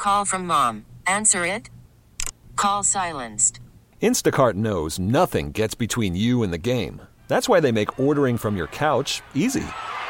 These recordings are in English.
Call from mom. Answer it. Call silenced. Instacart knows nothing gets between you and the game. That's why they make ordering from your couch easy.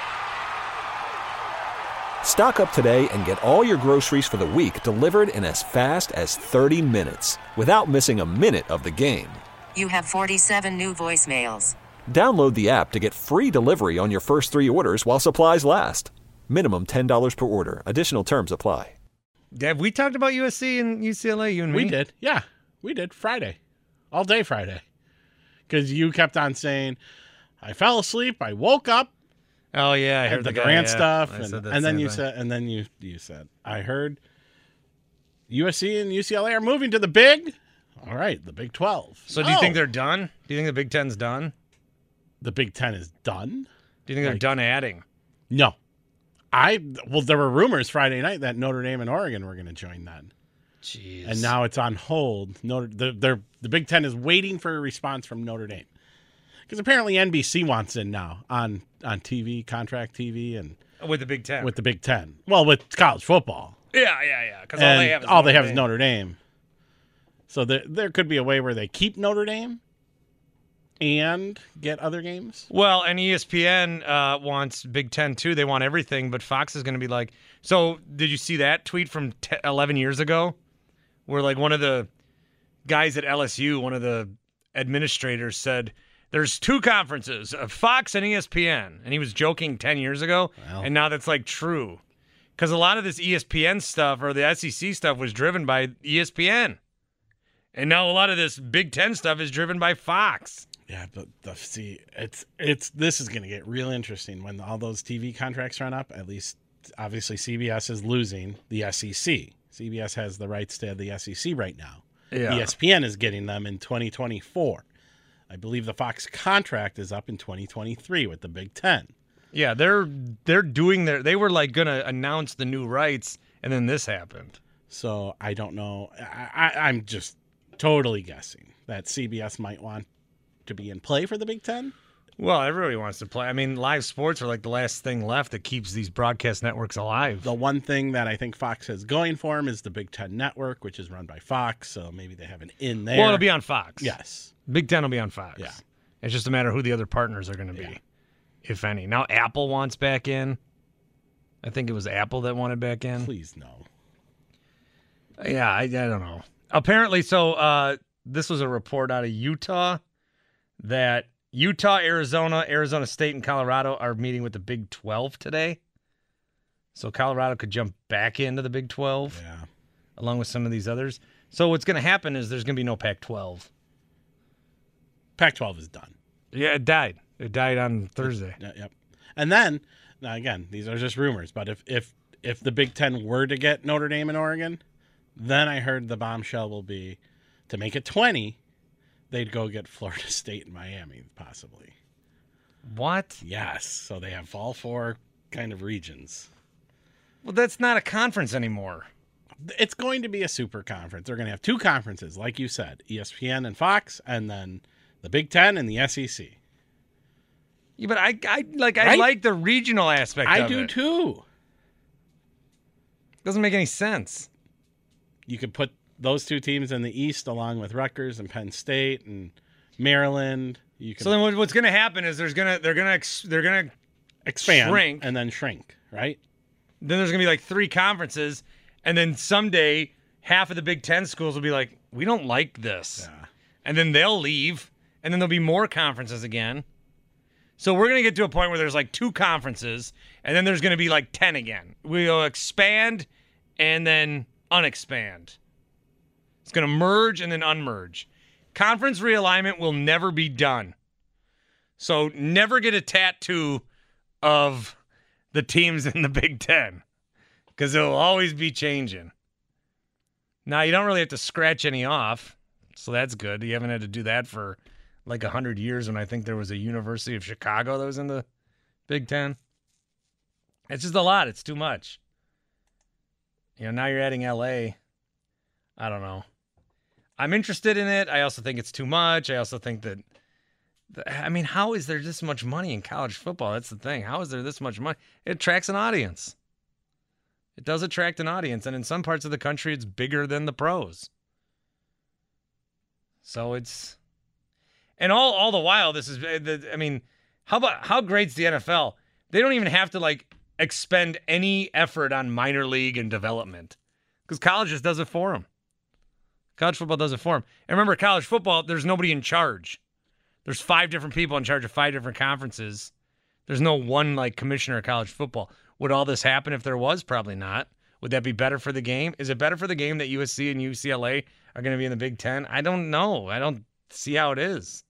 Stock up today and get all your groceries for the week delivered in as fast as 30 minutes without missing a minute of the game. You have 47 new voicemails. Download the app to get free delivery on your first 3 orders while supplies last. Minimum $10 per order. Additional terms apply. Have we talked about USC and UCLA, you and me? We did. Yeah, we did. Friday. All day Friday. Because you kept on saying, I fell asleep, I woke up. Oh, yeah, I heard the guy, Grant yeah. stuff. I said that And then same you thing. said, you said, I heard USC and UCLA are moving to the Big. All right, the Big 12. So do you think they're done? Do you think the Big Ten's done? The Big Ten is done? Do you think they're done adding? No. Well, there were rumors Friday night that Notre Dame and Oregon were going to join then. Jeez. And now it's on hold. The Big Ten is waiting for a response from Notre Dame. Because apparently NBC wants in now on TV, contract TV, and with the Big Ten. with the Big Ten. Well, with college football. Yeah. Because All they have is Notre Dame. So there could be a way where they keep Notre Dame and get other games. Well, and ESPN wants Big Ten too. They want everything, but Fox is going to be like. So, did you see that tweet from 11 years ago, where like one of the guys at LSU, one of the administrators, said there's 2 conferences, Fox and ESPN, and he was joking 10 years ago, and now that's like true, because a lot of this ESPN stuff or the SEC stuff was driven by ESPN, and now a lot of this Big Ten stuff is driven by Fox. Yeah, but this is going to get real interesting when all those TV contracts run up. At least, obviously, CBS is losing the SEC. CBS has the rights to the SEC right now. Yeah. ESPN is getting them in 2024. I believe the Fox contract is up in 2023 with the Big Ten. Yeah, they're doing they were like going to announce the new rights, and then this happened. So I don't know. I'm just totally guessing that CBS might want to be in play for the Big Ten. Well, everybody wants to play. I mean, live sports are like the last thing left that keeps these broadcast networks alive. The one thing that I think Fox has going for them is the Big Ten Network, which is run by Fox, so maybe they have an in there. Well, it'll be on Fox. Yes. Big Ten will be on Fox. Yeah. It's just a matter of who the other partners are going to be, if any. Now Apple wants back in. I think it was Apple that wanted back in. Please no. Yeah, I don't know. Apparently, so this was a report out of Utah that Utah, Arizona State, and Colorado are meeting with the Big 12 today. So Colorado could jump back into the Big 12 along with some of these others. So what's going to happen is there's going to be no Pac-12. Pac-12 is done. Yeah, it died. It died on Thursday. Yep. And then, now again, these are just rumors, but if the Big Ten were to get Notre Dame and Oregon, then I heard the bombshell will be to make it 20, they'd go get Florida State and Miami, possibly. What? Yes. So they have all 4 kind of regions. Well, that's not a conference anymore. It's going to be a super conference. They're going to have 2 conferences, like you said, ESPN and Fox, and then the Big Ten and the SEC. Yeah, but I like the regional aspect of it. I do too. Doesn't make any sense. You could put those 2 teams in the East along with Rutgers and Penn State and Maryland. So then what's going to happen is they're going to expand, shrink, and then shrink, right? Then there's going to be like 3 conferences, and then someday half of the Big Ten schools will be like, we don't like this. Yeah. And then they'll leave, and then there'll be more conferences again. So we're going to get to a point where there's like 2 conferences, and then there's going to be like 10 again. We'll expand and then unexpand. It's going to merge and then unmerge. Conference realignment will never be done. So never get a tattoo of the teams in the Big Ten, because it'll always be changing. Now, you don't really have to scratch any off, so that's good. You haven't had to do that for like 100 years when I think there was a University of Chicago that was in the Big Ten. It's just a lot. It's too much. You know, now you're adding L.A. I don't know. I'm interested in it. I also think it's too much. I also think that, I mean, how is there this much money in college football? That's the thing. How is there this much money? It attracts an audience. It does attract an audience, and in some parts of the country, it's bigger than the pros. So it's, and all the while, this is, I mean, how great's the NFL? They don't even have to like expend any effort on minor league and development because college just does it for them. College football does it for them. And remember, college football, there's nobody in charge. There's 5 different people in charge of 5 different conferences. There's no one like commissioner of college football. Would all this happen if there was? Probably not. Would that be better for the game? Is it better for the game that USC and UCLA are going to be in the Big Ten? I don't know. I don't see how it is.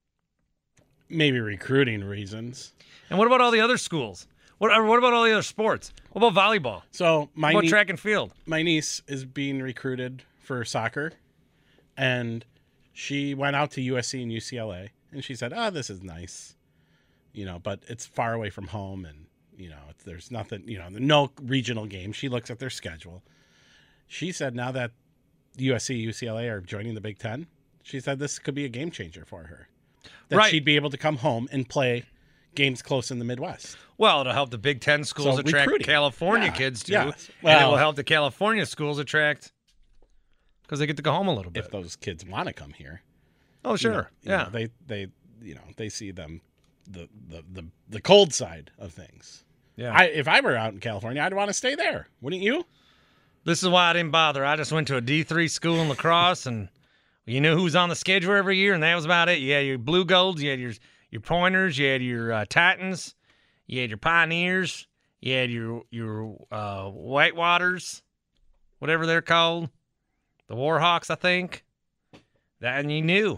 Maybe recruiting reasons. And what about all the other schools? What about all the other sports? What about volleyball? So what about track and field? My niece is being recruited for soccer, and she went out to USC and UCLA, and she said, "Oh, this is nice, but it's far away from home, and there's nothing, no regional games." She looks at their schedule. She said, now that USC, UCLA are joining the Big Ten, she said this could be a game changer for her. That Right. she'd be able to come home and play games close in the Midwest. Well, it'll help the Big Ten schools So attract recruiting. California Yeah. kids too, Yes. and it Well- will help the California schools attract because they get to go home a little bit. If those kids want to come here. Oh, sure, yeah. They see them the cold side of things. Yeah. If I were out in California, I'd want to stay there. Wouldn't you? This is why I didn't bother. I just went to a D3 school in La Crosse, and you knew who was on the schedule every year, and that was about it. You had your Blue Golds, you had your Pointers, you had your Titans, you had your Pioneers, you had your Whitewaters, whatever they're called, the Warhawks, I think. That, and you knew.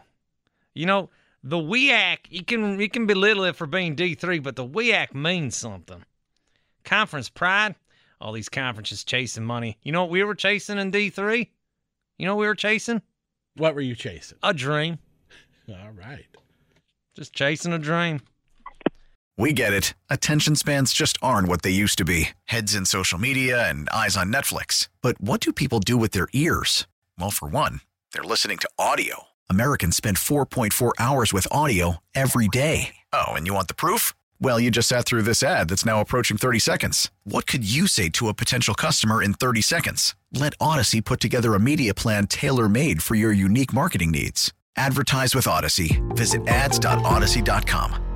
The WEAC, you can belittle it for being D3, but the WEAC means something. Conference pride. All these conferences chasing money. You know what we were chasing in D3? You know what we were chasing? What were you chasing? A dream. All right. Just chasing a dream. We get it. Attention spans just aren't what they used to be. Heads in social media and eyes on Netflix. But what do people do with their ears? Well, for one, they're listening to audio. Americans spend 4.4 hours with audio every day. Oh, and you want the proof? Well, you just sat through this ad that's now approaching 30 seconds. What could you say to a potential customer in 30 seconds? Let Odyssey put together a media plan tailor-made for your unique marketing needs. Advertise with Odyssey. Visit ads.odyssey.com.